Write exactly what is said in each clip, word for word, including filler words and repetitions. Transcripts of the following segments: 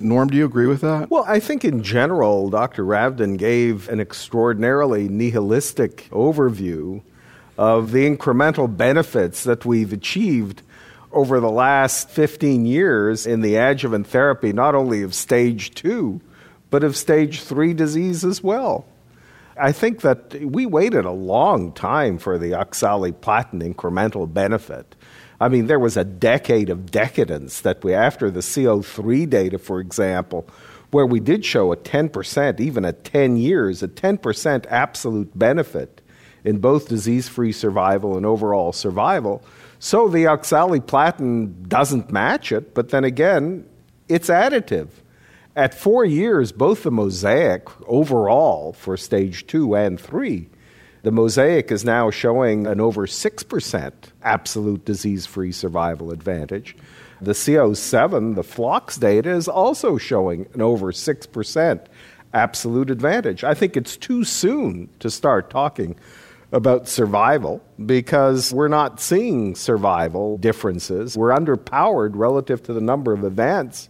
Norm, do you agree with that? Well, I think in general, Doctor Ravdan gave an extraordinarily nihilistic overview of the incremental benefits that we've achieved over the last fifteen years in the adjuvant therapy, not only of stage two, but of stage three disease as well. I think that we waited a long time for the oxaliplatin incremental benefit. I mean, there was a decade of decadence that we, after the C O three data, for example, where we did show a ten percent, even at ten years, a ten percent absolute benefit in both disease-free survival and overall survival. So the oxaliplatin doesn't match it, but then again, it's additive. At four years, both the MOSAIC overall for stage two and three, the MOSAIC is now showing an over six percent absolute disease-free survival advantage. The C O seven, the FLOX data, is also showing an over six percent absolute advantage. I think it's too soon to start talking about survival because we're not seeing survival differences. We're underpowered relative to the number of events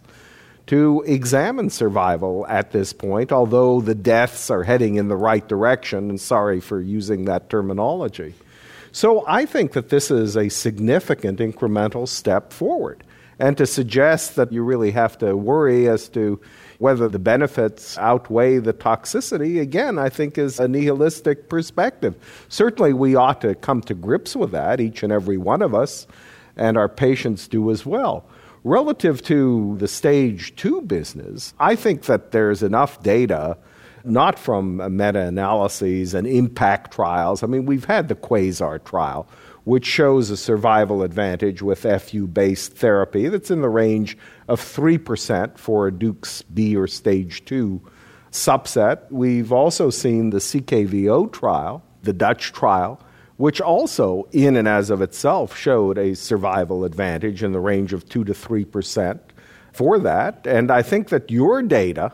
to examine survival at this point, although the deaths are heading in the right direction, and sorry for using that terminology. So I think that this is a significant incremental step forward. And to suggest that you really have to worry as to whether the benefits outweigh the toxicity, again, I think is a nihilistic perspective. Certainly we ought to come to grips with that, each and every one of us, and our patients do as well. Relative to the stage two business, I think that there's enough data, not from meta-analyses and impact trials. I mean, we've had the QUASAR trial, which shows a survival advantage with F U-based therapy that's in the range of three percent for a Dukes B or stage two subset. We've also seen the C K V O trial, the Dutch trial, which also, in and as of itself, showed a survival advantage in the range of two to three percent for that. And I think that your data,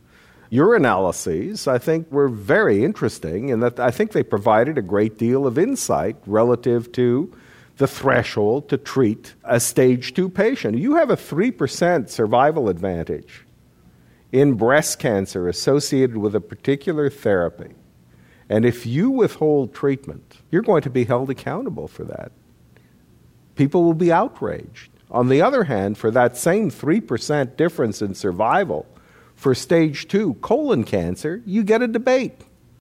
your analyses, I think were very interesting in that I think they provided a great deal of insight relative to the threshold to treat a stage two patient. You have a three percent survival advantage in breast cancer associated with a particular therapy. And if you withhold treatment, you're going to be held accountable for that. People will be outraged. On the other hand, for that same three percent difference in survival for stage two colon cancer, you get a debate.